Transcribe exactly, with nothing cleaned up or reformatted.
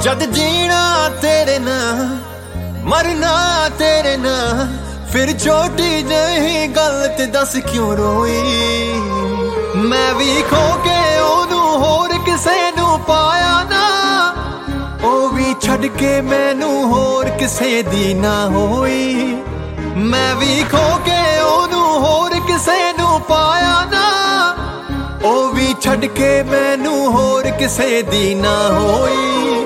जद जीना तेरे नाल मरना तेरे नाल फिर छोटी जही गल ते दस क्यों रोई। मैं भी खो के ओनू होर किसे नू पाया ना ओ भी छड़ के मैनू होर किसे दी ना होई। मैं भी खो के ओनू होर किसे नू पाया ना ओ भी छड़ के मैनू होर किसे दी ना होई।